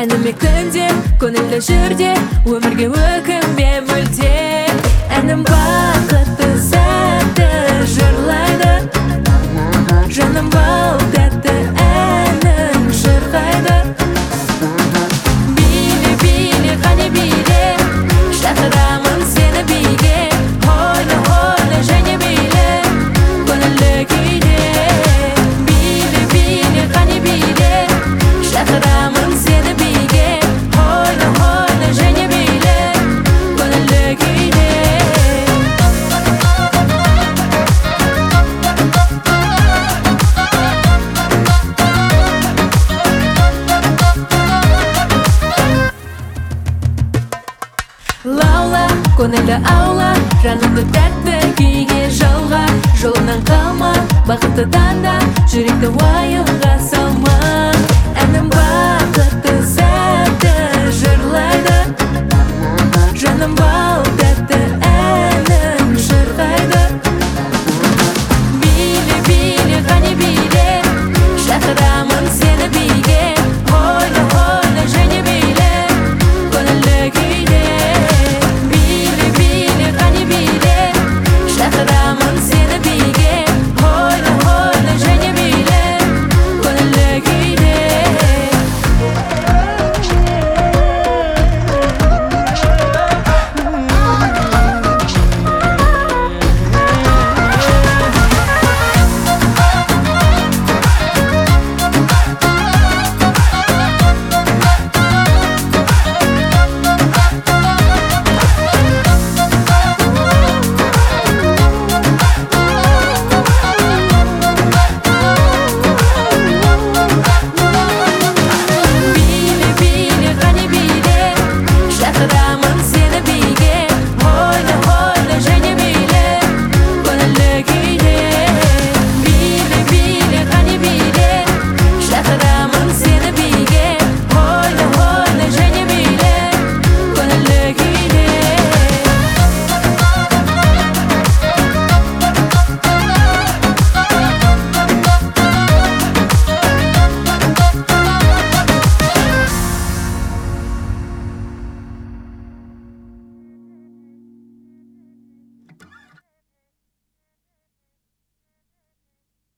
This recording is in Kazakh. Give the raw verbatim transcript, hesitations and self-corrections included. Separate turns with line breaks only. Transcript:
әніме күнде, көңілді жүрде, өмірге өкінбе мүлде. Әнім бақытты сәтті жырлайды, жаным бал тәтті әнім шырқайды. Биле, биле, қане биле, шақырамын сені биге. Ойна, ойна және биле, көңілді күйде. Биле, биле, қане биле, шақырамын сені биге. Ойна, ойна және биле, көңілді күйде. Лаула, көңілді аула, жанымды тәтті күйге жалға. Жолынан қалма, бақытты таңда, жүректі уайымға салма. Әнім бақытты сәтті жырлайды, жаным бал тәтті әнім шырқайды. Биле, биле, қане биле, шақырамын сені биге. Ойна, ойна және биле, көңілді күйде. Биле, биле, қане биле, шақырамын сені биге. Ойна, ойна және биле, көңілді күйде. Биле, биле, қане биле, шақырамын